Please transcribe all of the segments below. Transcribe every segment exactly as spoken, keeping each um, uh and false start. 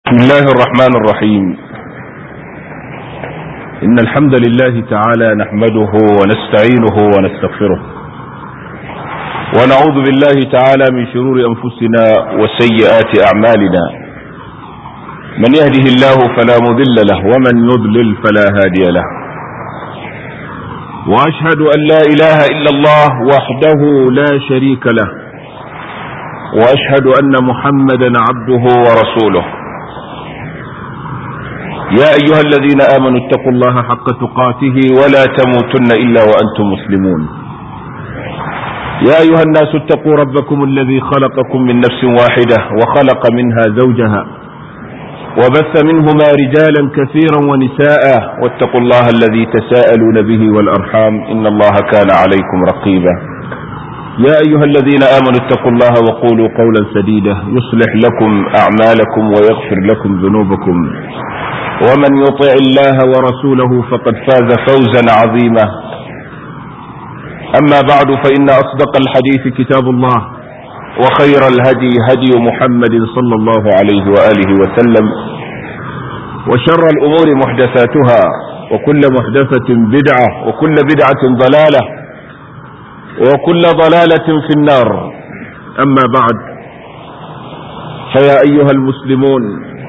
بسم الله الرحمن الرحيم. إن الحمد لله تعالى نحمده ونستعينه ونستغفره ونعوذ بالله تعالى من شرور أنفسنا وسيئات أعمالنا. من يهده الله فلا مضل له ومن يضلل فلا هادي له، وأشهد أن لا إله إلا الله وحده لا شريك له، وأشهد أن محمدا عبده ورسوله. يا أيها الذين آمنوا اتقوا الله حق تقاته ولا تموتن إلا وأنتم مسلمون. يا أيها الناس اتقوا ربكم الذي خلقكم من نفس واحدة وخلق منها زوجها وبث منهما رجالا كثيرا ونساء، واتقوا الله الذي تساءلون به والأرحام إن الله كان عليكم رقيبا. يا أيها الذين آمنوا اتقوا الله وقولوا قولا سديدا يصلح لكم أعمالكم ويغفر لكم ذنوبكم، ومن يطع الله ورسوله فقد فاز فوزا عظيما. أما بعد، فإن أصدق الحديث كتاب الله، وخير الهدي هدي محمد صلى الله عليه وآله وسلم، وشر الأمور محدثاتها، وكل محدثة بدعة، وكل بدعة ضلالة، وكل ضلالة في النار. أما بعد، فيا أيها المسلمون،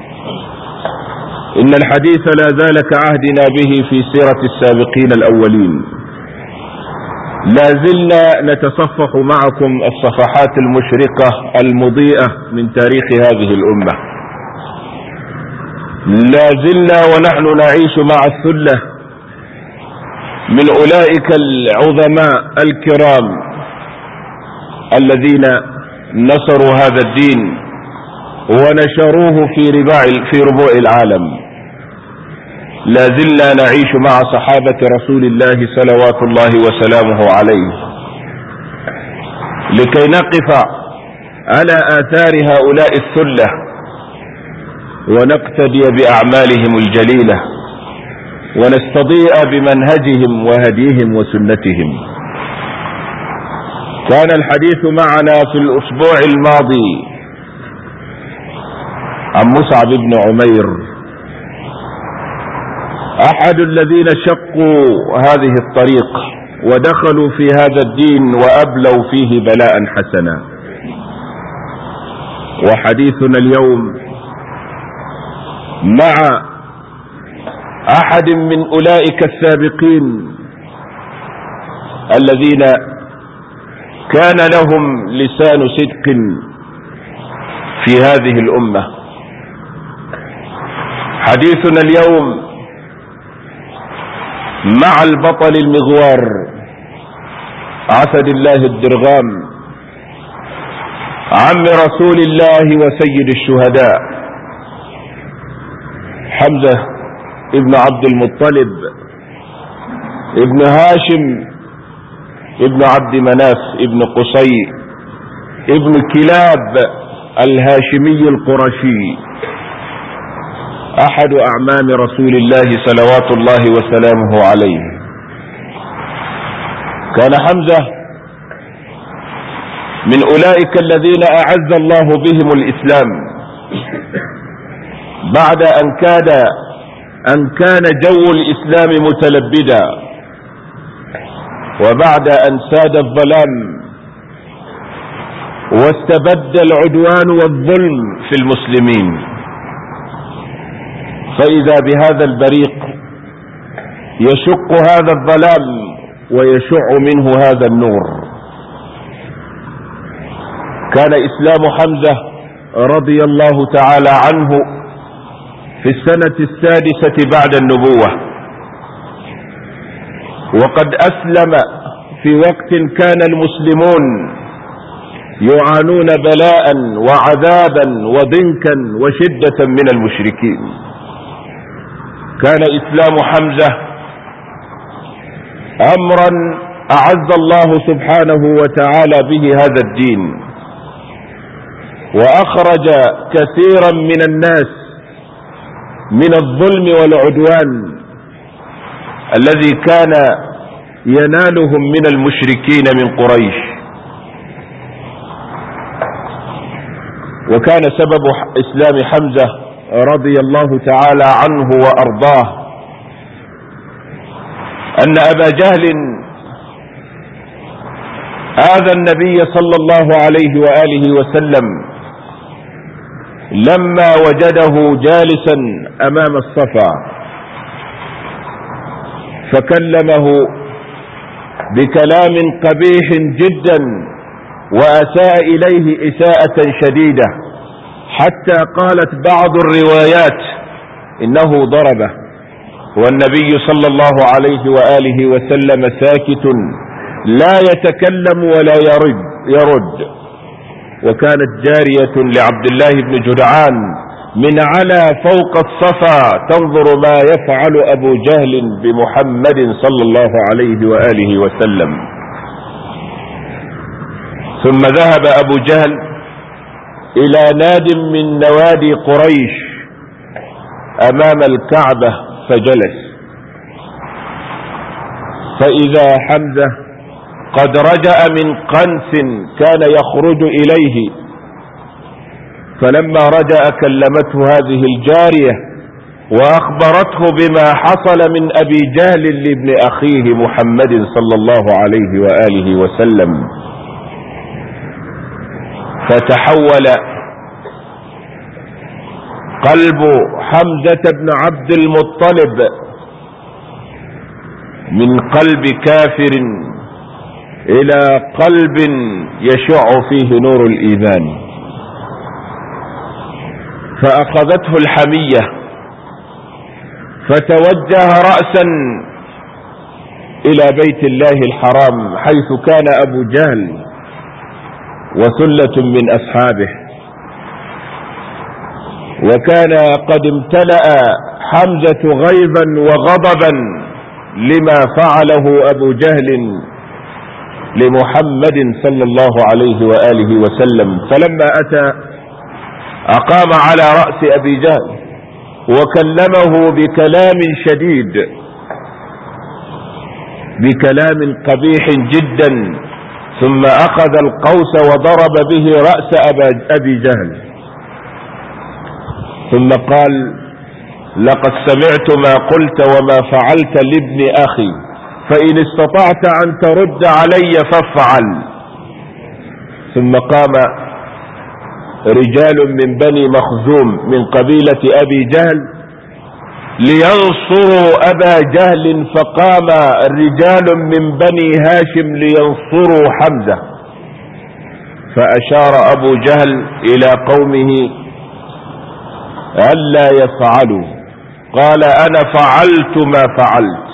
إن الحديث لا زال كعهدنا به في سيرة السابقين الأولين. لا زلنا نتصفح معكم الصفحات المشرقة المضيئة من تاريخ هذه الأمة. لا زلنا ونحن نعيش مع الثلة من أولئك العظماء الكرام الذين نصروا هذا الدين ونشروه في رباع في ربوع العالم. لا زلنا نعيش مع صحابة رسول الله صلوات الله وسلامه عليه لكي نقف على آثار هؤلاء الثلة ونقتدي بأعمالهم الجليلة ونستضيء بمنهجهم وهديهم وسنتهم. كان الحديث معنا في الأسبوع الماضي عن مصعب بن عمير، أحد الذين شقوا هذه الطريق ودخلوا في هذا الدين وأبلوا فيه بلاء حسنا. وحديثنا اليوم مع أحد من أولئك السابقين الذين كان لهم لسان صدق في هذه الأمة. حديثنا اليوم مع البطل المغوار عسد الله الدرغام، عم رسول الله وسيد الشهداء، حمزة ابن عبد المطلب ابن هاشم ابن عبد مناف ابن قصي ابن كلاب الهاشمي القرشي، أحد أعمام رسول الله صلوات الله وسلامه عليه. كان حمزة من أولئك الذين أعز الله بهم الإسلام بعد أن كاد أن كان جو الإسلام متلبدا، وبعد أن ساد الظلام واستبد العدوان والظلم في المسلمين. فإذا بهذا البريق يشق هذا الظلام ويشع منه هذا النور. كان إسلام حمزة رضي الله تعالى عنه في السنة السادسة بعد النبوة، وقد أسلم في وقت كان المسلمون يعانون بلاء وعذابا وضنكا وشدة من المشركين. كان إسلام حمزة أمرا أعز الله سبحانه وتعالى به هذا الدين، وأخرج كثيرا من الناس من الظلم والعدوان الذي كان ينالهم من المشركين من قريش. وكان سبب إسلام حمزة رضي الله تعالى عنه وأرضاه أن أبا جهل آذى النبي صلى الله عليه وآله وسلم لما وجده جالسا أمام الصفا، فكلمه بكلام قبيح جدا وأساء إليه إساءة شديدة، حتى قالت بعض الروايات إنه ضربه، والنبي صلى الله عليه وآله وسلم ساكت لا يتكلم ولا يرد, يرد وكانت جارية لعبد الله بن جدعان من على فوق الصفا تنظر ما يفعل أبو جهل بمحمد صلى الله عليه وآله وسلم. ثم ذهب أبو جهل إلى ناد من نوادي قريش أمام الكعبة فجلس، فإذا حمزة قد رجع من قنس كان يخرج إليه، فلما رجع كلمته هذه الجارية وأخبرته بما حصل من أبي جهل لابن أخيه محمد صلى الله عليه وآله وسلم، فتحول قلب حمزة بن عبد المطلب من قلب كافر إلى قلب يشع فيه نور الإيمان، فأخذته الحمية فتوجه رأسا إلى بيت الله الحرام حيث كان أبو جهل وثلة من أصحابه، وكان قد امتلأ حمزة غيظا وغضبا لما فعله أبو جهل لمحمد صلى الله عليه وآله وسلم. فلما أتى أقام على رأس أبي جهل وكلمه بكلام شديد، بكلام قبيح جدا، ثم أخذ القوس وضرب به رأس أبي جهل، ثم قال: لقد سمعت ما قلت وما فعلت لابن أخي، فإن استطعت أن ترد علي فافعل. ثم قام رجال من بني مخزوم من قبيلة أبي جهل لينصروا أبا جهل، فقام رجال من بني هاشم لينصروا حمزة، فأشار أبو جهل إلى قومه ألا يفعلوا، قال: أنا فعلت ما فعلت.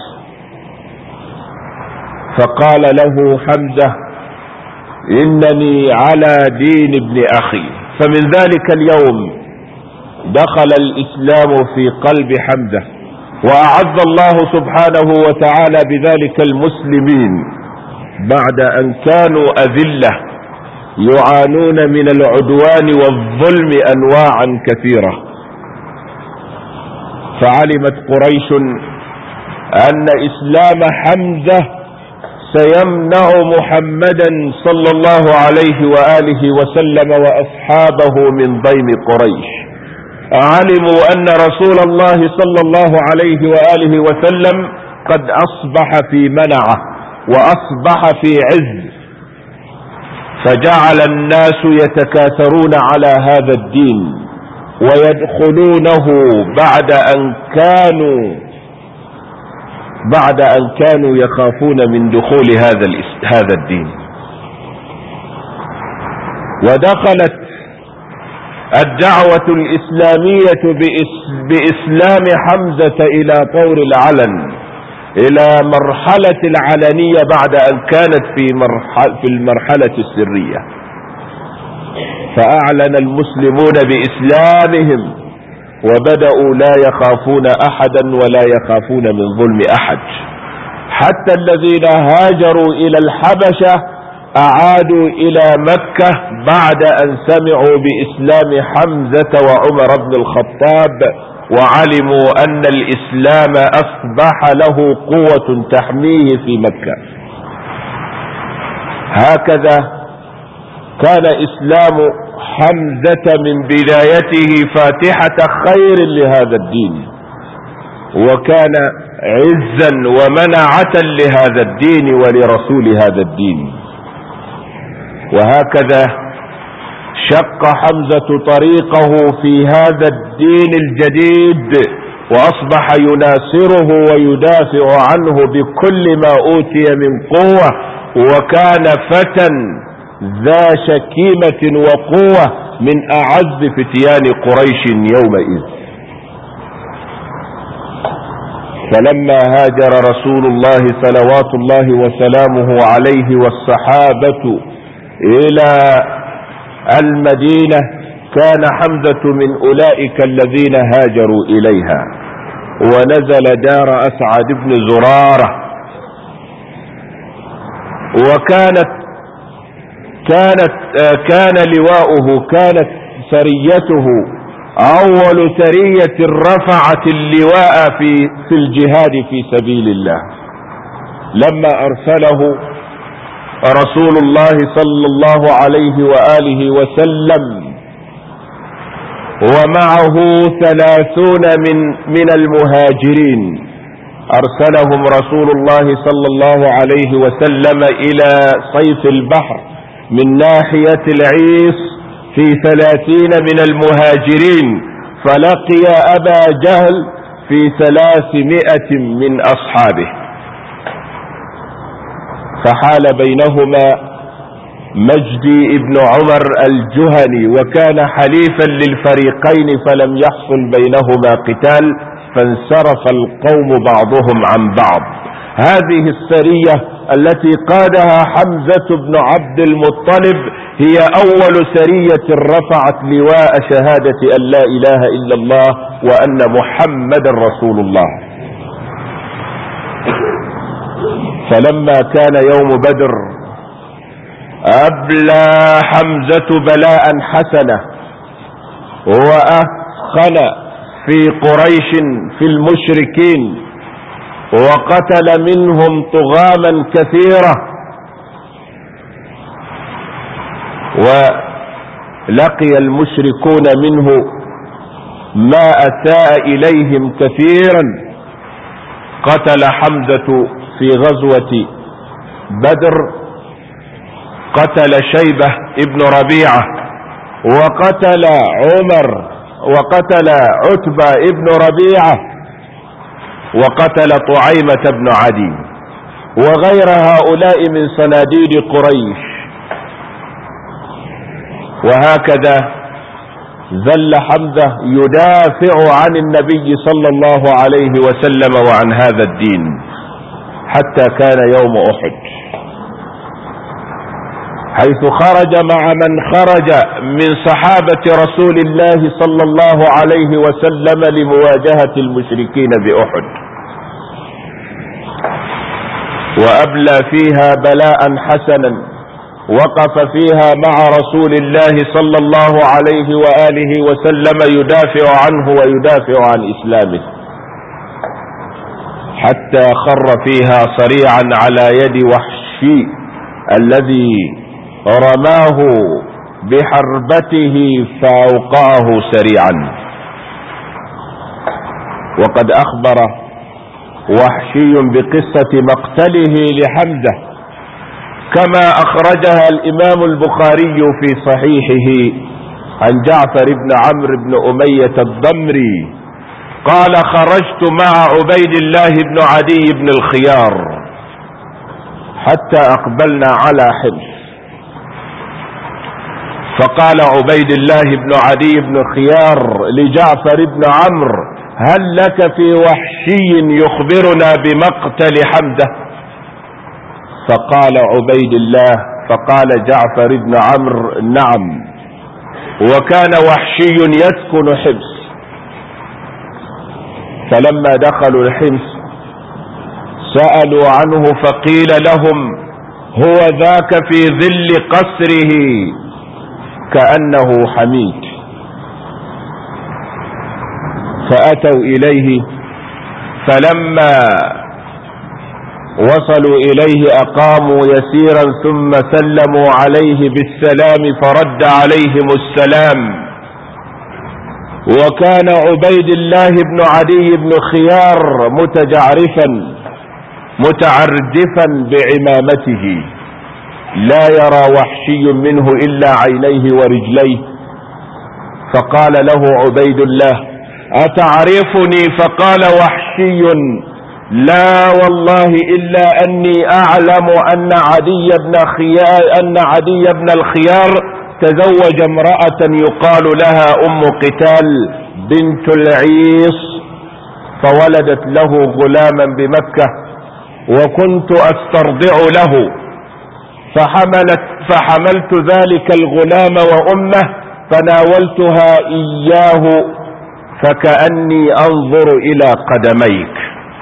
فقال له حمزة: إنني على دين ابن أخي. فمن ذلك اليوم دخل الإسلام في قلب حمزة، وأعز الله سبحانه وتعالى بذلك المسلمين بعد أن كانوا أذلة يعانون من العدوان والظلم أنواعا كثيرة. فعلمت قريش أن إسلام حمزة سيمنع محمدا صلى الله عليه وآله وسلم وأصحابه من ضيم قريش. علموا أن رسول الله صلى الله عليه وآله وسلم قد أصبح في منعه وأصبح في عز، فجعل الناس يتكاثرون على هذا الدين ويدخلونه بعد أن كانوا بعد أن كانوا يخافون من دخول هذا هذا الدين. ودخلت الدعوة الإسلامية بإسلام حمزة إلى طور العلن، إلى مرحلة العلنية بعد أن كانت في مرحلة في المرحلة السرية. فأعلن المسلمون بإسلامهم وبدأوا لا يخافون أحدا ولا يخافون من ظلم أحد، حتى الذين هاجروا إلى الحبشة أعادوا إلى مكة بعد أن سمعوا بإسلام حمزة وعمر بن الخطاب، وعلموا أن الإسلام أصبح له قوة تحميه في مكة. هكذا كان إسلام حمزة من بدايته فاتحة خير لهذا الدين، وكان عزا ومنعة لهذا الدين ولرسول هذا الدين. وهكذا شق حمزة طريقه في هذا الدين الجديد، وأصبح يناصره ويدافع عنه بكل ما أوتي من قوة، وكان فتى ذا شكيمة وقوة من أعز فتيان قريش يومئذ. فلما هاجر رسول الله صلوات الله وسلامه عليه والصحابة إلى المدينة كان حمزة من أولئك الذين هاجروا إليها، ونزل دار أسعد بن زرارة. وكانت كانت كان لواؤه كانت سريته أول سرية رفعت اللواء في في الجهاد في سبيل الله، لما أرسله رسول الله صلى الله عليه وآله وسلم ومعه ثلاثون من من المهاجرين. أرسلهم رسول الله صلى الله عليه وسلم إلى صيف البحر من ناحية العيس في ثلاثين من المهاجرين، فلقي أبا جهل في ثلاثمائة من أصحابه، فحال بينهما مجدي ابن عمر الجهني، وكان حليفا للفريقين فلم يحصل بينهما قتال، فانصرف القوم بعضهم عن بعض. هذه السرية التي قادها حمزة بن عبد المطلب هي أول سرية رفعت لواء شهادة أن لا إله إلا الله وأن محمد رسول الله. فلما كان يوم بدر أبلى حمزة بلاء حسنة وأثخن في قريش في المشركين، وقتل منهم طغاما كثيرة، ولقي المشركون منه ما أساء إليهم كثيرا. قتل حمزة في غزوة بدر قتل شيبة ابن ربيعة، وقتل عمر، وقتل عتبة ابن ربيعة، وقتل طعيمة بن عدي، وغير هؤلاء من صناديد قريش. وهكذا ذل حمزة يدافع عن النبي صلى الله عليه وسلم وعن هذا الدين حتى كان يوم أحد، حيث خرج مع من خرج من صحابة رسول الله صلى الله عليه وسلم لمواجهة المشركين بأحد، وأبلى فيها بلاء حسنا وقف فيها مع رسول الله صلى الله عليه وآله وسلم يدافع عنه ويدافع عن إسلامه، حتى خر فيها صريعا على يد وحشي الذي رماه بحربته فأوقعه سريعا. وقد أخبر وحشي بقصة مقتله لحمزة كما أخرجها الإمام البخاري في صحيحه عن جعفر بن عمرو بن أمية الضمري قال: خرجت مع عبيد الله بن عدي بن الخيار حتى أقبلنا على حمص، فقال عبيد الله بن عدي بن الخيار لجعفر بن عمرو: هل لك في وحشي يخبرنا بمقتل حمزة؟ فقال عبيد الله فقال جعفر بن عمرو: نعم، وكان وحشي يسكن حمص. فلما دخلوا الحمص سألوا عنه فقيل لهم: هو ذاك في ظل قصره كأنه حميد. فأتوا إليه، فلما وصلوا إليه أقاموا يسيرا ثم سلموا عليه بالسلام فرد عليهم السلام. وكان عبيد الله بن عدي بن خيار متجعرفا متعرجفا بعمامته، لا يرى وحشي منه إلا عينيه ورجليه، فقال له عبيد الله: أتعرفني؟ فقال وحشي: لا والله إلا أني أعلم أن عدي بن خيار أن عدي بن الخيار تزوج امرأة يقال لها أم قتال بنت العيص، فولدت له غلاما بمكة، وكنت أسترضع له، فحملت فحملت ذلك الغلام وأمه فناولتها إياه فكأني أنظر إلى قدميك.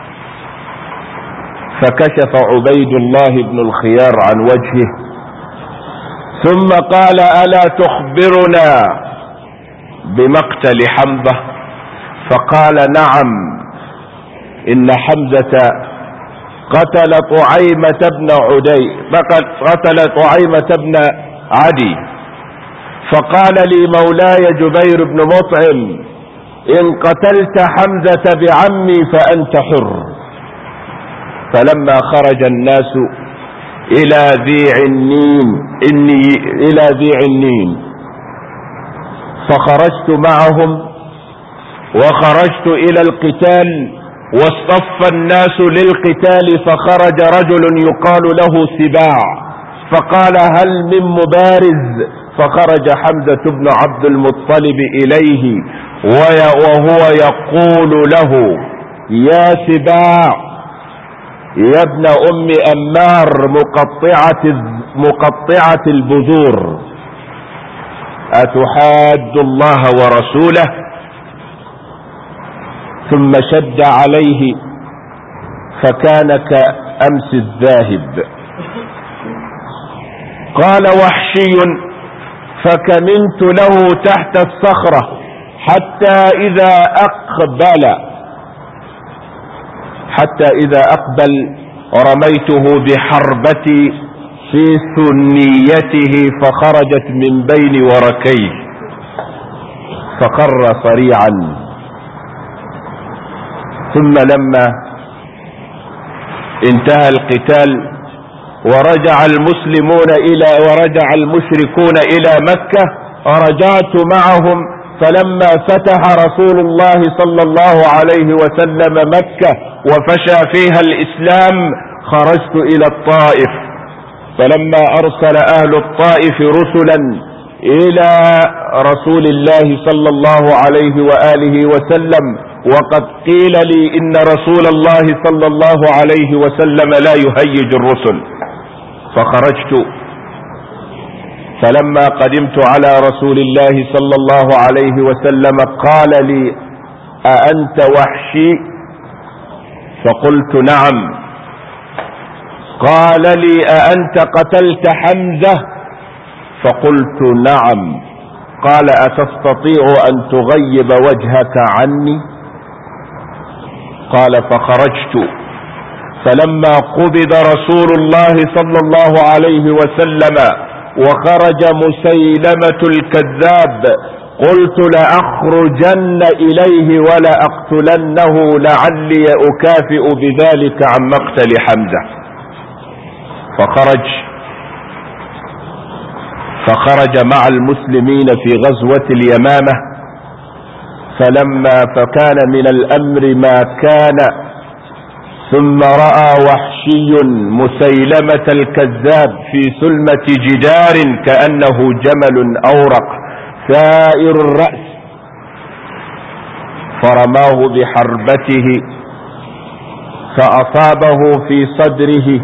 فكشف عبيد الله بن الخيار عن وجهه ثم قال: ألا تخبرنا بمقتل حمزة؟ فقال: نعم، إن حمزة قتل طعيمة بن عدي قتل طعيمة بن عدي. فقال لي مولاي جبير بن مطعم: إن قتلت حمزة بعمي فأنت حر. فلما خرج الناس إلى ذي عنين إني إلى ذي عنين فخرجت معهم، وخرجت إلى القتال، واصطف الناس للقتال، فخرج رجل يقال له سباع فقال: هل من مبارز؟ فخرج حمزة بن عبد المطلب إليه وهو يقول له: يا سباع يا ابن أم أمار مقطعة مقطعة البذور، أتحاد الله ورسوله؟ ثم شد عليه فكان كأمس الذاهب. قال وحشي: فكمنت له تحت الصخرة حتى إذا أقبل حتى إذا أقبل رميته بحربتي في ثنيته فخرجت من بين وركيه فخر صريعا. ثم لما انتهى القتال ورجع المسلمون إلى ورجع المشركون إلى مكة رجعت معهم، فلما فتح رسول الله صلى الله عليه وسلم مكة وفشى فيها الإسلام خرجت إلى الطائف، فلما أرسل أهل الطائف رسلا إلى رسول الله صلى الله عليه وآله وسلم وقد قيل لي إن رسول الله صلى الله عليه وسلم لا يهيج الرسل، فخرجت. فلما قدمت على رسول الله صلى الله عليه وسلم قال لي: أأنت وحشي؟ فقلت: نعم. قال لي: أأنت قتلت حمزة؟ فقلت: نعم. قال: أتستطيع أن تغيب وجهك عني؟ قال: فخرجت. فلما قبض رسول الله صلى الله عليه وسلم وخرج مسيلمة الكذاب قلت: لأخرجن إليه ولأقتلنه لعلي أكافئ بذلك عن مقتل حمزة. فخرج فخرج مع المسلمين في غزوة اليمامة، فلما فكان من الأمر ما كان، ثم رأى وحشي مسيلمة الكذاب في سلمة جدار كأنه جمل أورق ثائر الرأس، فرماه بحربته فأصابه في صدره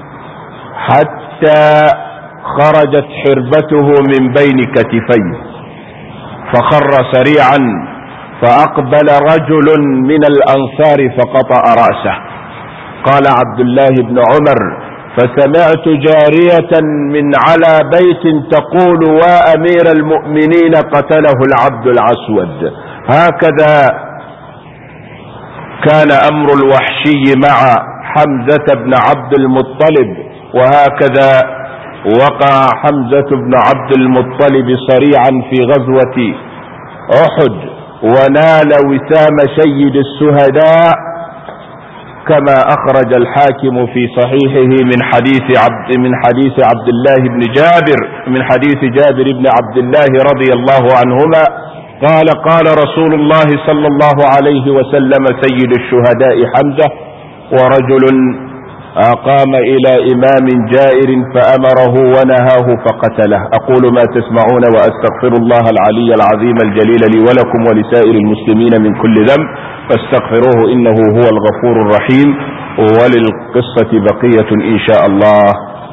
حتى خرجت حربته من بين كتفيه، فخر سريعا، فأقبل رجل من الأنصار فقطع رأسه. قال عبد الله بن عمر: فسمعت جارية من على بيت تقول: وأمير المؤمنين قتله العبد العسود. هكذا كان أمر الوحشي مع حمزة بن عبد المطلب، وهكذا وقع حمزة بن عبد المطلب صريعا في غزوة أحد ونال وسام سيد الشهداء، كما أخرج الحاكم في صحيحه من حديث عبد من حديث عبد الله بن جابر من حديث جابر بن عبد الله رضي الله عنهما قال قال رسول الله صلى الله عليه وسلم: سيد الشهداء حمزة، ورجل قام إلى إمام جائر فأمره ونهاه فقتله. أقول ما تسمعون وأستغفر الله العلي العظيم الجليل لي ولكم ولسائر المسلمين من كل ذنب فاستغفروه إنه هو الغفور الرحيم، وللقصة بقية إن شاء الله.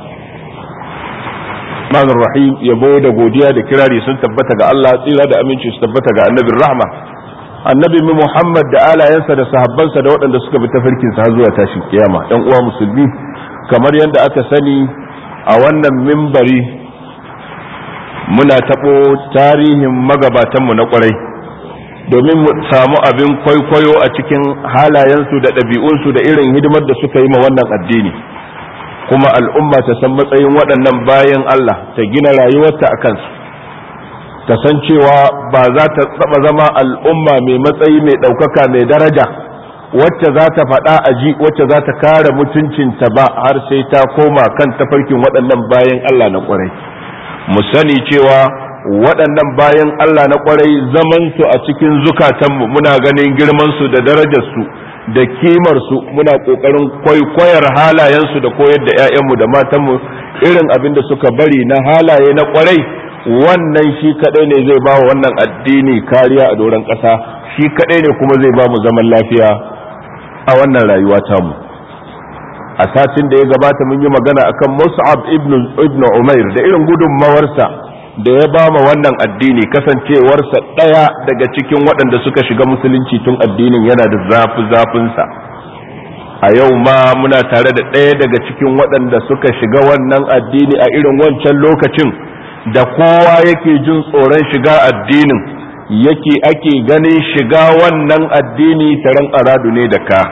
الرحمن الرحيم. yabo da godiya da kirari sun tabbata ga Allah, tsira da aminci su tabbata ga annabin rahma annabi Muhammad da alayensa da sahabbansa da waɗanda suka bi tafarkin sa zuwa tashin kiyama. ɗan uwa musulmi, kamar yadda aka sani a wannan mimbari muna taɓo tarihin magabatanmu na ƙwarai domin mu samu abin kwaikwayo a cikin halayensu da ɗabi'unsu da irin hidimar da suka yi ma wannan addini, kuma al'umma ta san matsayin waɗannan bayan Allah, ta gina rayuwarta a kansu, ta san cewa ba za ta taɓa zama al'umma mai matsayi, mai ɗaukaka, mai daraja, wacce za ta faɗa a ji, wacce za ta kare mutuncinta ba har sai ta koma kan tafarkin waɗannan bayan Allah na ƙwarai. Mu sani cewa waɗannan bayan Allah na ƙwarai zamansu a cikin zukatanmu muna ganin girmansu da darajarsu da kimarsu, muna ƙoƙarin kwaikwayar halayensu da koyar da 'ya'yanmu da matanmu irin abin da suka bari na halaye na ƙwarai. Wannan shi kaɗai ne zai ba wa wannan addini kariya a doron ƙasa, shi kaɗai ne kuma zai ba mu zaman lafiya a wannan rayuwa tamu. A satin da ya gabata mun yi magana akan Mus'ab ibn ibn Umair da irin gudunmawarsa da ya ba ma wannan addini, kasancewarsa ɗaya daga cikin waɗanda suka shiga musulunci tun addinin yana da zafi zafinsa. A yau ma muna tare da ɗaya daga cikin waɗanda suka shiga wannan addini a irin wancan lokacin da kowa yake jin tsoron shiga addinin, yake ake ganin shiga wannan addini taron aradu ne da ka.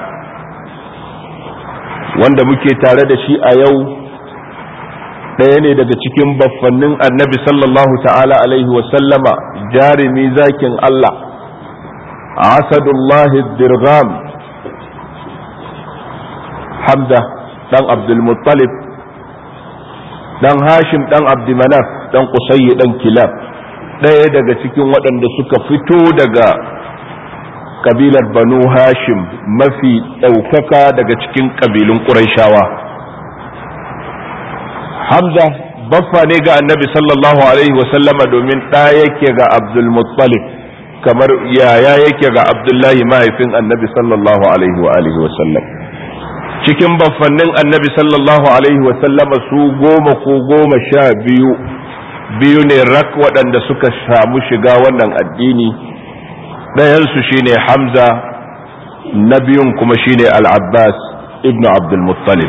Wanda muke tare da shi a yau ɗaya ne daga cikin baffannin annabi sallallahu ta'ala alaihi wasallama, jarumi zakin Allah, asadullahi dirgham, Hamza dan Abdul Muttalib dan Hashim dan Abdulmanaf dan Qusay dan Kilab, ɗaya daga cikin waɗanda suka fito daga kabilar Banu Hashim, mafi ɗaukaka daga cikin kabilun Qurayshawa. Hamza baffa ne ga annabi sallallahu alaihi wasallama domin ɗa yake ga Abdul Muttalib, kamar yaya yake ga Abdullahi mahaifin annabi sallallahu alaihi wa alihi wasallam. Cikin baffannin annabi sallallahu alaihi wasallama su goma ko goma sha biyu biyu ne rak waɗanda suka samu shiga wannan addini. ɗayansu shine Hamza, na biyun kuma shine Al-Abbas ibn Abdul Muttalib.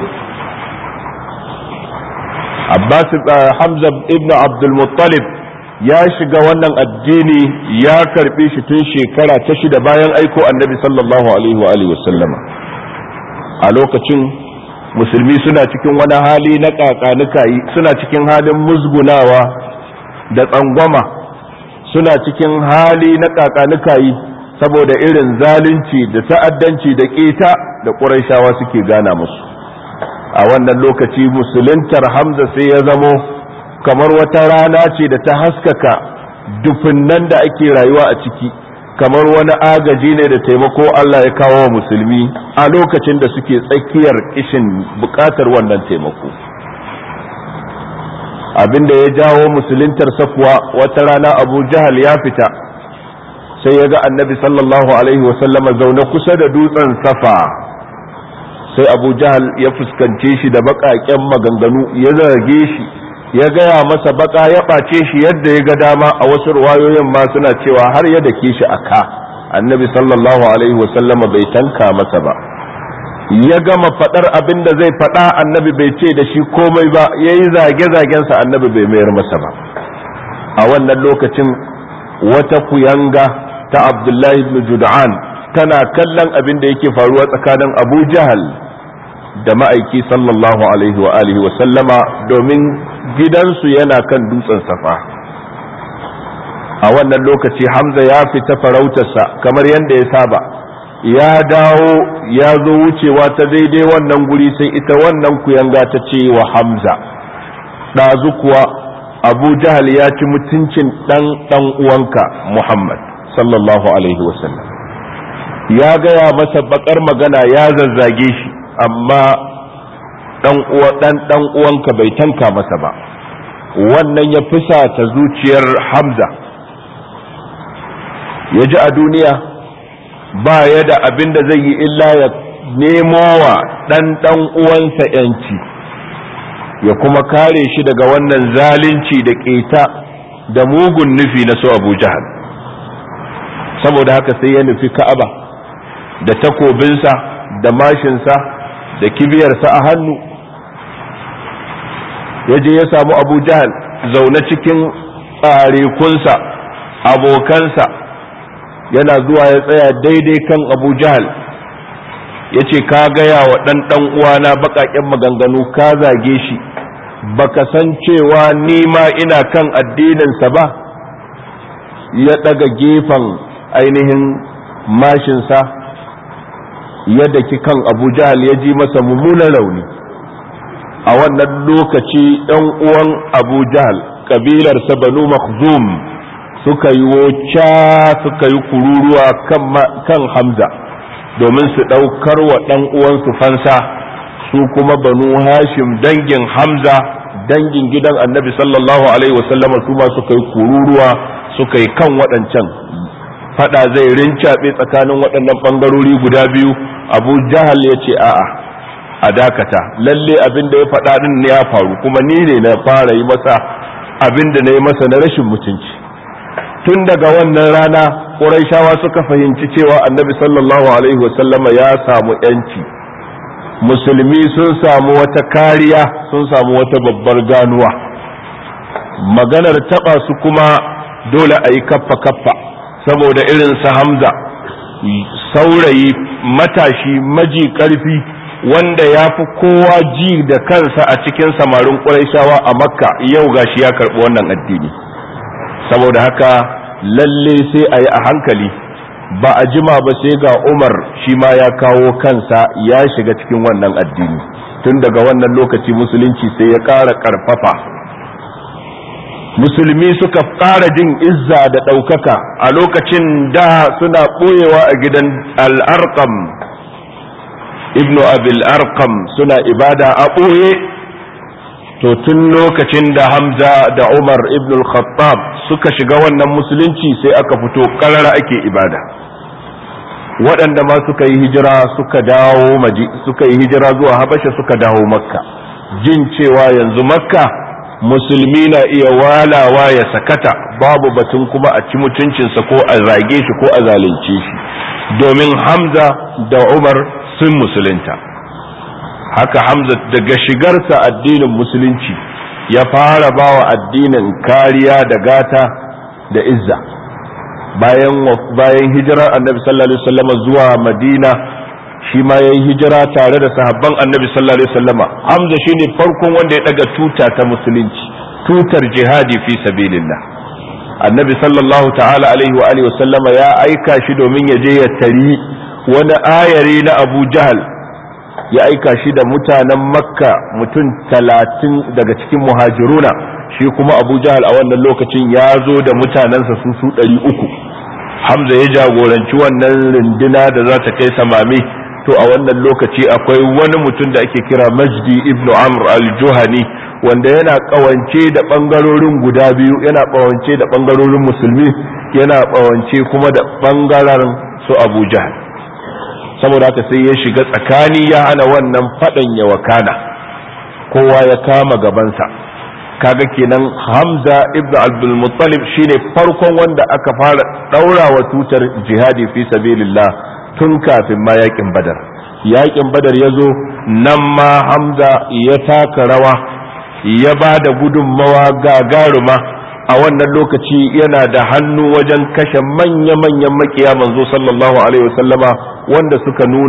Abbas Hamza ibn Abdul Muttalib ya shiga wannan addini, ya karbe shi tun shekara ta shida bayan aiko annabi sallallahu alaihi wa alihi wasallama. A lokacin musulmi suna cikin wani hali na kakanikayi, suna cikin halin musgunawa da tsangwama, suna cikin hali na kakanikayi saboda irin zalunci da ta'addanci da keta da Qurayshawa suke gana musu. A wannan lokaci musuluntar Hamza sai ya zamo kamar wata rana ce da ta haskaka dufunnan da ake rayuwa a ciki, kamar wani agaji ne da taimako Allah ya kawo wa musulmi a lokacin da suke tsakiyar kishin bukatar wannan taimako. Abinda ya jawo musuluntar kuwa wata rana Abu Jahal ya fita, sai ya ga annabi sallallahu alaihi wasallama zaune kusa da dutsen Safa. Sai Abu Jahal ya fuskance shi da baƙaƙen maganganu, ya zarge shi, ya gaya masa baka, ya ɓace shi yadda ya ga dama. A wasu ruwayoyin ma suna cewa har ya dake shi a ka. Annabi sallallahu alaihi wasallama bai tanka masa ba. Ya gama faɗar abin da zai faɗa, annabi bai ce da shi komai ba, ya yi zage-zagensa, annabi bai mayar masa ba. A wannan lokacin wata kuyanga ta Abdullahi ibn Jud'an tana kallon abin da yake faruwa tsakanin Abu Jahal da ma'aiki sallallahu alaihi wa alihi wa sallama, domin gidansu yana kan dutsen Safa. A wannan lokaci Hamza ya fita farautarsa kamar yadda ya saba, ya dawo ya zo wucewa ta daidai wannan guri, sai ita wannan kuyanga ta ce wa Hamza, ɗazu kuwa Abu Jahal ya ci mutuncin ɗan ɗan uwanka Muhammad sallallahu alaihi wa sallam, ya gaya masa bakar magana, ya zazzage shi, amma dan uwa dan dan uwanka bai tanka masa ba. Wannan ya fusata zuciyar Hamza, ya ji a duniya ba ya da abin da zai yi illa ya nemo wa dan dan uwansa yanci, ya kuma kare shi daga wannan zalunci da keta da mugun nufi na su Abu Jahal. Saboda haka sai ya nufi Ka'aba da takobinsa da mashinsa da kibiyarsa a hannu, ya je ya samu Abu Jahal zaune cikin tsarekunsa abokansa, yana zuwa ya tsaya daidai kan Abu Jahal ya ce, ka gaya wa ɗan ɗan uwana baƙaƙen maganganu, ka zage shi, baka san cewa ni ma ina kan addininsa ba. Ya ɗaga gefen ainihin mashinsa ya daki kan Abu Jahal, ya ji masa mummunan rauni. A wannan lokaci ɗan uwan Abu Jahal, kabilarsa Banu Makhzum, suka yi woca suka yi kururuwa kan Hamza domin su ɗaukar wa ɗan uwansu fansa. Su kuma Banu Hashim dangin Hamza, dangin gidan Annabi sallallahu alaihi wasallama, su ma suka yi kururuwa suka yi kan waɗancan. Fada zai rincaɓe tsakanin waɗannan ɓangarori guda biyu. Abu Jahal ya ce a'a, a dakata, lalle abin da ya faɗa ɗin ne ya faru, kuma ni ne na fara yi masa abin da na yi masa na rashin mutunci. Tun daga wannan rana Qurayshawa suka fahimci cewa Annabi sallallahu alaihi wasallama ya samu yanci, musulmi sun samu wata kariya, sun samu wata babbar ganuwa. Maganar taɓa su kuma dole a yi kaffa kaffa, saboda irin sa Hamza, saurayi matashi maji karfi wanda ya fi kowa ji da kansa a cikin samarin Qurayshawa a Makka, yau gashi ya karɓi wannan addini. Saboda haka lalle sai a yi a hankali, ba a jima ba sai ga Umar shi ma ya kawo kansa ya shiga cikin wannan addini. Tun daga wannan lokaci musulunci sai ya ƙara ƙarfafa, musulmi suka ƙara jin izza da ɗaukaka. A lokacin da suna ɓoyewa a gidan Al-Arqam ibnu Abil Arqam suna ibada a ɓoye. To tun lokacin da Hamza da Umar ibn al-Khattab suka shiga wannan musulunci sai aka fito ƙarara ake ibada. Waɗanda ma suka yi hijira suka dawo maji suka yi hijira zuwa Habasha suka dawo Makka, jin cewa yanzu Makka musulmi na iya walawa ya sakata, babu batun kuma a ci mutuncinsa ko a zage shi ko a zalunce shi, domin Hamza da Umar sun musulunta. Haka Hamza daga shigarsa addinin musulunci ya fara bawa addinin kariya da gata da izza. Bayan bayan hijirar Annabi sallallahu alaihi wasallam zuwa Madina, shi ma yayi hijira tare da sahabban Annabi sallallahu alaihi wasallam. Hamza shine farkon wanda ya daga tuta ta musulunci, tutar jihadi fi sabilillah. Annabi sallallahu ta'ala alaihi wa alihi wasallam ya aika shi domin ya je ya tari wani ayari na Abu Jahal, ya aika shi da mutanen Makka mutum talatin daga cikin muhajiruna, shi kuma Abu Jahal a wannan lokacin ya zo da mutanensa su su ɗari uku. Hamza ya jagoranci wannan runduna da za ta kai samami. To a wannan lokaci akwai wani mutum da ake kira Majdi ibnu Amr al-Juhani, wanda yana kawance da bangarorin guda biyu, yana kawance da bangarorin musulmi, yana kawance kuma da bangaren su Abu Jahal. Saboda haka sai ya shiga tsakani, ya hana wannan fadan ya wakana, kowa ya kama gabansa. Kaga kenan Hamza ibn Abdul Muttalib shine farkon wanda aka fara daura wa tutar jihadi fi sabilillah tun kafin ma yakin Badar. Yakin Badar ya zo, nan ma Hamza ya taka rawa, ya ba da gudunmawa gagaruma. A wannan lokaci yana da hannu wajen kashe manya-manyan makiya manzo sallallahu alaihi wasallama, wanda suka nuna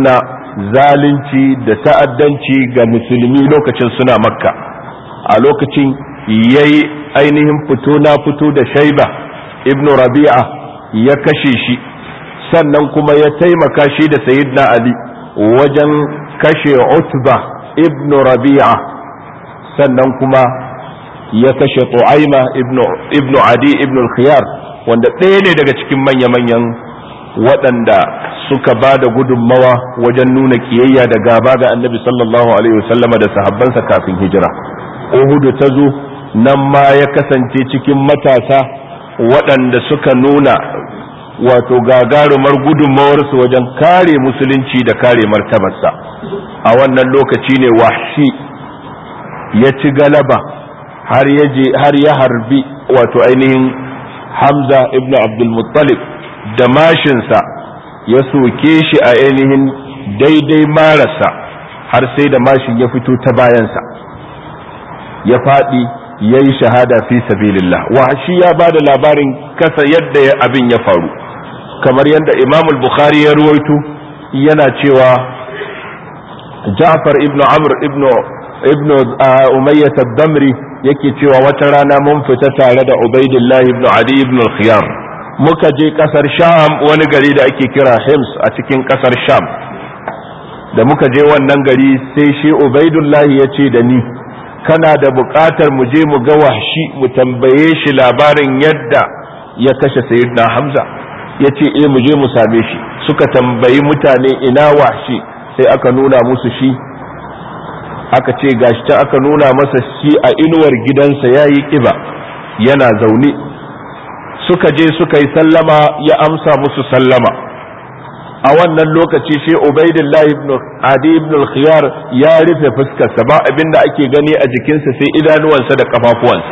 zalunci da ta'addanci ga musulmi lokacin suna makka. A lokacin yayi ainihin fito na fito da shaiba ibn rabi'a ya kashe shi, sannan kuma ya taimaka shi da sayyidina ali wajen kashe utba ibn rabi'a, sannan kuma ya kashe tu'aima ibn adi ibn al-khiyar, wanda ɗaya ne daga cikin manya-manyan waɗanda suka ba da gudunmawa wajen nuna kiyayya da gaba ga annabi sallallahu alaihi wasallama da sahabbansa kafin hijira. Uhudu ta zo, nan ma ya kasance cikin matasa waɗanda suka nuna wato gagarumar gudunmawarsu wajen kare musulunci da kare martabarsa. A wannan lokaci ne Wahshi ya ci galaba har ya harbi wato ainihin Hamza ibn Abdul Muttalib da mashinsa, ya soke shi a ainihin daidai marasa har sai da mashin ya fito ta bayansa, ya faɗi ya yi shahada fi sabilillah. Wahshi ya ba da labarin kasa yadda abin ya faru, kamar yadda Imam al-Bukhari ya ruwaito yana cewa Ja'far ibn Amr ibn ibn Umayyah ad-Damri yake cewa wata rana mun fita tare da Ubaidillah ibn Adi ibn al-Khiyar, muka je kasar Sham, wani gari da ake kira Hims a cikin kasar Sham. Da muka je wannan gari sai shi Ubaidullah ya ce da ni, kana da buƙatar mu je mu ga Wahshi mu tambaye shi labarin yadda ya kashe sayyidina Hamza? Ya ce eh mu je mu same shi. Suka tambayi mutane ina Wahshi, sai aka nuna musu shi, aka ce gashi ta aka nuna masa shi a inuwar gidansa yayi kiba yana zaune. Suka je suka yi sallama, ya amsa musu sallama. A wannan lokaci shi Ubaidillah ibn Adi ibn al-Khiyar ya rufe fuskarsa, ba abinda ake gani a jikinsa sai idanuwansa da kafafuwansa.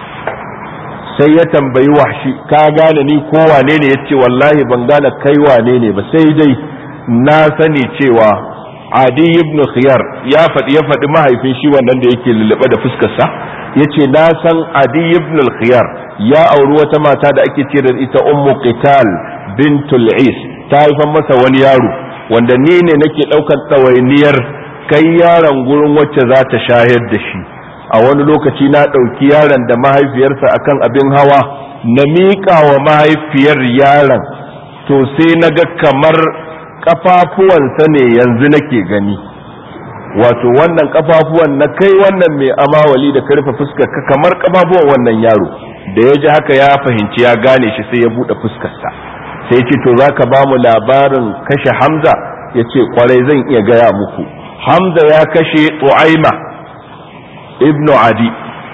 Sai ya tambayi Wahshi, ka gane ni ko wane ne? Yace wallahi ban gane kai wane ne ba, sai dai na sani cewa Adi ibn Khiyar ya faɗi ya faɗi mahaifin shi wannan da yake lullube da fuskarsa. Yace na san Adi ibn al-Khiyar ya auri wata mata da ake ce da ita Ummu Qital bintul Is, ta haifan masa wani yaro wanda ni ne nake ɗaukar ɗawainiyar kai yaron gurin wacce za ta shayar da shi. A wani lokaci na ɗauki yaron da mahaifiyarsa akan abin hawa na miƙa wa mahaifiyar yaron, to sai na ga kamar ƙafafuwansa ne yanzu nake gani, wato wannan ƙafafuwan na kai wannan mai amawali da karfa fuskar ka kamar ƙafafuwan wannan yaro. Da ya ji haka ya fahimci ya gane shi, sai ya buɗe fuskarsa, sai ce to za ka ba mu labarin kashe Hamza? Ya ce kwarai zan iya gaya muku. Hamza ya kashe Tu'aima ibnu Adi.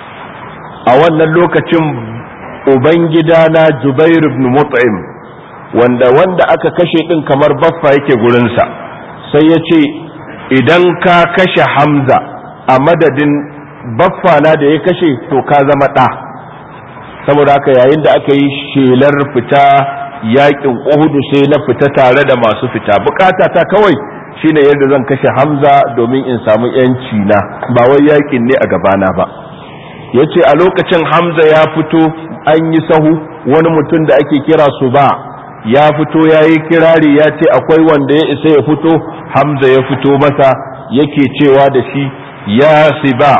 A wannan lokacin ubangida na Jubair ibn Mut'im, wanda wanda aka kashe din kamar baffa yake gurinsa, sai ya ce idan ka kashe Hamza a madadin baffa na da ya kashe, to ka zama ɗa. Saboda haka yayin da aka yi shelar fita yakin Uhud sai na fita tare da masu fita. Bukata ta kawai shine yadda zan kashe Hamza domin in samu yanci na, ba wai yakin ne a gabana ba. Yace a lokacin Hamza ya fito, an yi sahu, wani mutum da ake kira Suba ya fito ya yi kirari, ya ce akwai wanda ya isa ya fito. Hamza ya fito masa yake cewa da shi, ya Siba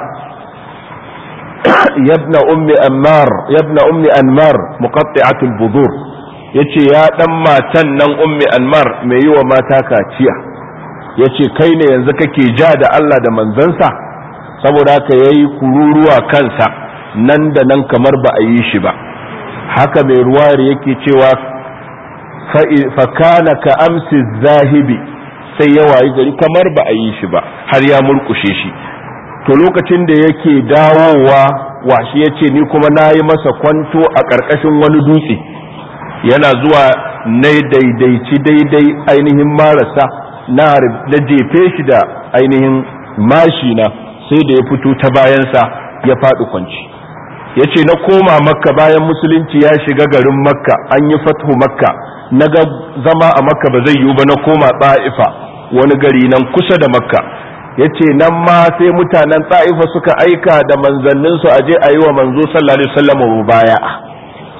yabna ummi Ammar yabna ummi Anmar muqatti'atul budur, yace ya dan matan nan ummi Anmar mai yi wa mata kaciya, yace kai ne yanzu kake ja da Allah da manzansa? Saboda haka yayi kururuwa kansa, nan da nan kamar ba a yi shi ba. Haka mai ruwayar yake cewa fa kana ka amsi zahibi, sai ya wayi gari kamar ba a yi shi ba, har ya murkushe shi. To lokacin da yake dawowa, Wahshi yace ni kuma nayi masa kwanto a ƙarƙashin wani dutse, yana zuwa na daidaici daidai ainihin marasa na jefe shi da ainihin mashi na, sai da ya fito ta bayansa ya faɗi kwanci. Ya ce na koma Makka bayan musulunci ya shiga garin Makka, an yi fathu Makka, na ga zama a Makka ba zai yiwu ba, na koma Ta'ifa, wani gari nan kusa da Makka. Ya ce nan ma sai mutanen Ta'ifa suka aika da manzanninsu a je a yi wa manzo sallallahu alaihi wasallam mubaya'a.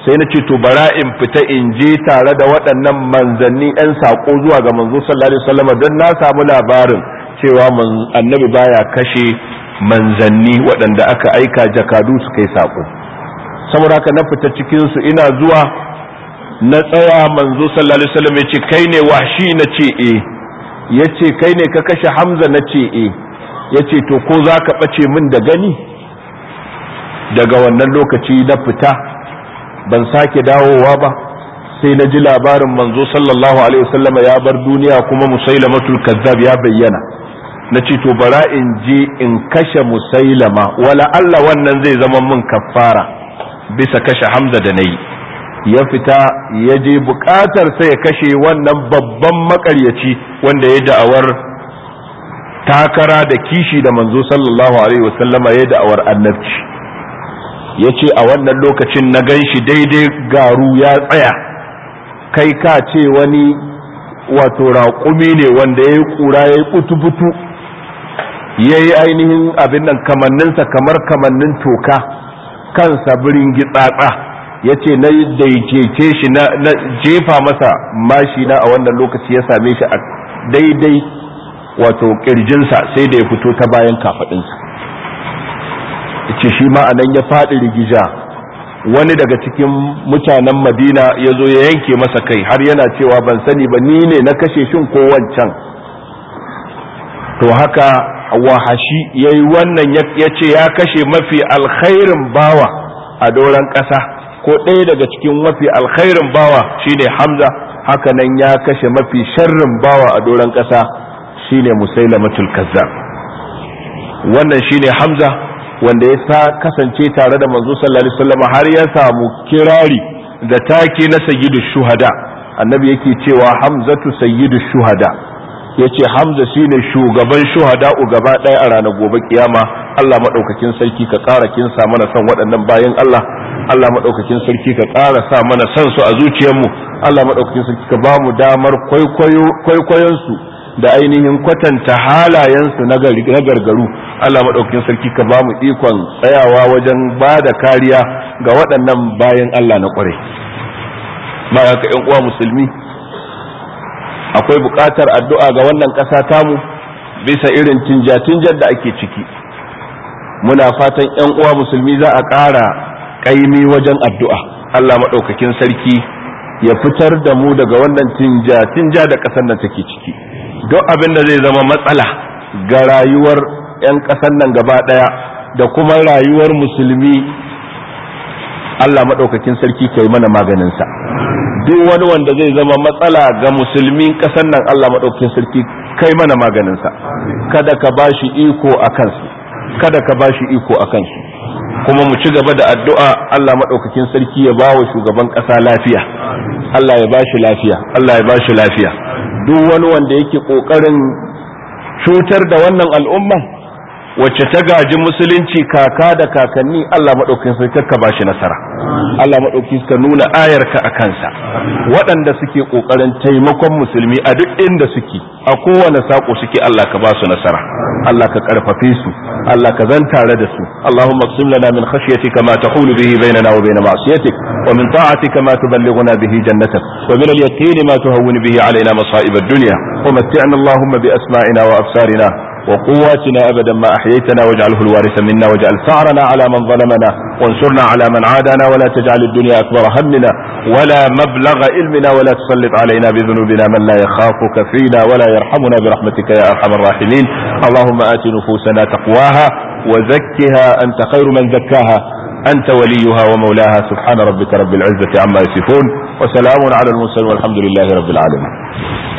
sai na ce to bara in fita in je tare da waɗannan manzanni yan sako zuwa ga manzo sallallahu alaihi wasallam don na samu labarin cewa annabi baya kashe manzanni waɗanda aka aika jakadu su kai sako. Saboda haka na fita cikin su ina zuwa na tsaya, manzo sallallahu alaihi wasallam ya ce kai ne Wahshi? na ce eh. ya ce kai ne ka kashe Hamza? na ce eh. ya ce to ko za ka ɓace min da gani? Daga wannan lokaci na fita ban sake dawowa ba, sai na ji labarin manzo sallallahu alaihi wasallama ya bar duniya kuma Musailamatul Kazzab ya bayyana. na ce to bara in je in kashe Musailama, wala Allah wannan zai zama min kaffara bisa kashe Hamza da nayi. ya fita ya je bukatar sai ya kashe wannan babban makaryaci wanda ya da'awar takara da kishi da manzo sallallahu alaihi wasallama ya da'awar annabci. ya ce a wannan lokacin na gan shi daidai garu ya tsaya, kai ka ce wani wato raƙumi ne wanda ya yi ƙura ya yi butu-butu, ya yi ainihin abin nan kamanninsa kamar kamannin toka, kansa birin gitsatsa. ya ce na daikeke shi na jefa masa mashi na a wannan lokaci ya same shi a daidai wato ƙirjinsa, sai da ya fito ta bayan kafaɗinsa. ce shi ma anan ya faɗi rigija. wani daga cikin mutanen Madina ya zo ya yanke masa kai, har yana cewa ban sani ba ni ne na kashe shin ko wancan. to haka Wahashi ya yi wannan, ya ce ya kashe mafi alkhairin bawa a doron ƙasa, ko ɗaya daga cikin mafi alkhairin bawa shine Hamza. haka nan ya kashe mafi sharrin bawa a doron ƙasa shine Musailamatul Kazzab. wannan shine Hamza wanda ya sa kasance tare da manzo sallallahu alaihi wasallam har ya samu kirari da take na sayyidu shuhada. annabi yake cewa Hamzatu sayyidu shuhada, yace Hamza shine shugaban shuhada gaba ɗaya a ranar gobe kiyama. Allah madaukakin sarki ka ƙara kin sa mana son waɗannan bayan Allah. Allah madaukakin sarki ka ƙara sa mana son su a zuciyarmu. Allah madaukakin sarki ka ba mu damar kwaikwayo kwaikwayon su da ainihin kwatanta halayensu na gargaru. Allah maɗaukakin sarki ka ba mu ikon tsayawa wajen ba da kariya ga waɗannan bayan Allah na ƙwarai. Bayan ka ‘yan uwa musulmi, akwai buƙatar addu'a ga wannan ƙasa tamu bisa irin tinja-tinjar da ake ciki. Muna fatan ‘yan uwa musulmi za a ƙara ƙaimi wajen addu'a. Allah maɗaukakin sarki ya fitar da mu daga wannan tinja-tinja da ƙasar nan take ciki. Duk abin da zai zama matsala ga rayuwar 'yan ƙasar nan gaba ɗaya da kuma rayuwar musulmi, Allah maɗaukakin sarki kai mana maganinsa. Duk wani wanda zai zama matsala ga musulmin ƙasar nan, Allah maɗaukakin sarki kai mana maganinsa. Kada ka ba shi iko a kansu, kada ka ba shi iko a kansu. Kuma mu ci gaba da addu'a Allah maɗaukakin sarki ya ba wa shugaban ƙasa lafiya, Allah ya ba shi lafiya, Allah ya ba shi lafiya. Duk wani wanda yake ƙoƙarin cutar da wannan al'umma wacce ta gaji musulunci kaka da kakanni, Allah maɗaukakin sarki ka ba shi nasara. Allah maɗaukakin ka nuna ayarka a kansa. Waɗanda suke ƙoƙarin taimakon musulmi a duk inda suke, a kowane saƙo suke, Allah ka ba su nasara, Allah ka ƙarfafe su, Allah ka zan tare da su. Allahumma qsim lana min khashyatika ma tahulu bihi bainana wa bain ma'siyatik, wa min ta'atika ma tuballighuna bihi jannatak, wa min al-yaqin ma tuhawwinu bihi alaina masa'ib ad-dunya, wa matti'na Allahumma bi asma'ina wa absarina وقواتنا أبدا ما أحييتنا واجعله الوارث منا واجعل ثأرنا على من ظلمنا وانصرنا على من عادانا ولا تجعل الدنيا أكبر همنا ولا مبلغ علمنا ولا تسلط علينا بذنوبنا من لا يخافك فينا ولا يرحمنا برحمتك يا أرحم الراحمين. اللهم آت نفوسنا تقواها وزكها أنت خير من زكاها أنت وليها ومولاها. سبحان ربك رب العزة عما يصفون وسلام على المرسلين والحمد لله رب العالمين.